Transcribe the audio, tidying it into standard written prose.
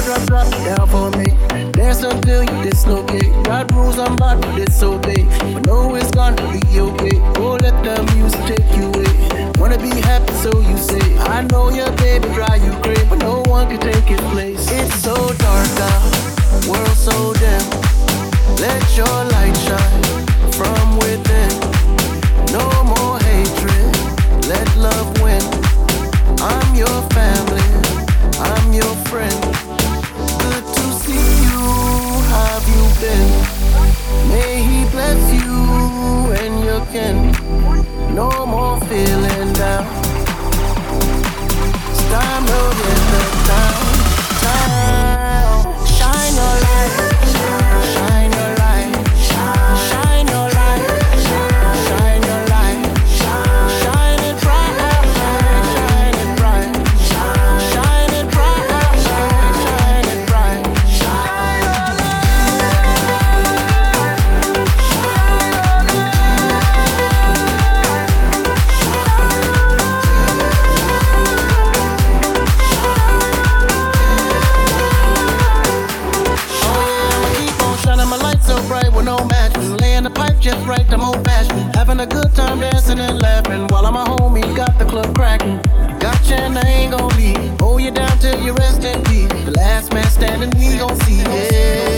drop it down for me. Dance until you dislocate. Got rules I'm about to disobey, but know it's gonna be okay. Oh, let the music take you away. Wanna be happy, so you say. I know your baby drive you crazy, but no one can take his place. It's so dark out, world so dim. Let your light shine from within. No more hatred, let love win. I'm your family, I'm your friend. Good to see you, how have you been? May he bless you and your kin. No more feeling down. It's time to hit the town. Shine your light, shine your light, shine your light, shine your light, shine it bright, shine it bright, shine it bright, shine it bright, shine your bright with no match. Laying the pipe just right, I'm old fashioned. Having a good time dancing and laughing while all my homies got the club cracking. Gotcha and I ain't gon' leave. Hold you down till you rest in peace. The last man standing, we gon' see. Yeah.